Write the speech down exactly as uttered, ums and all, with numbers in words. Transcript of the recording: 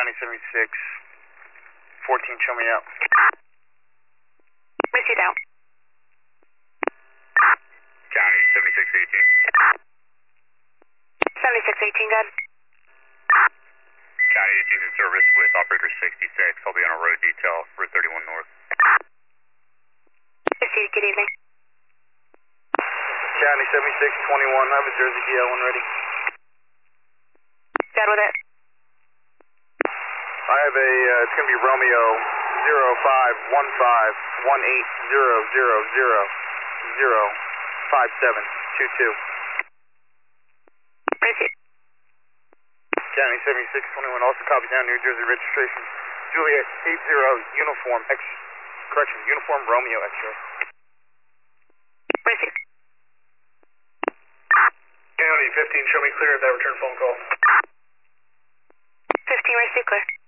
County seventy-six, fourteen, show me out. Received out. County seventy-six eighteen. seventy-six eighteen, good. County eighteen in service with operator sixty-six. I'll be on a road detail, Route thirty-one North. Received, good evening. County seventy-six twenty-one, I have a Jersey D L one ready. Good with it. I have a, uh, it's going to be Romeo zero five one five one eight zero zero zero zero five seven two two. Received. County seventy-six twenty-one, also copy down New Jersey registration. Juliet eight zero uniform X, correction, uniform Romeo X-ray. Received. County fifteen, show me clear of that return phone call. fifteen, received, clear.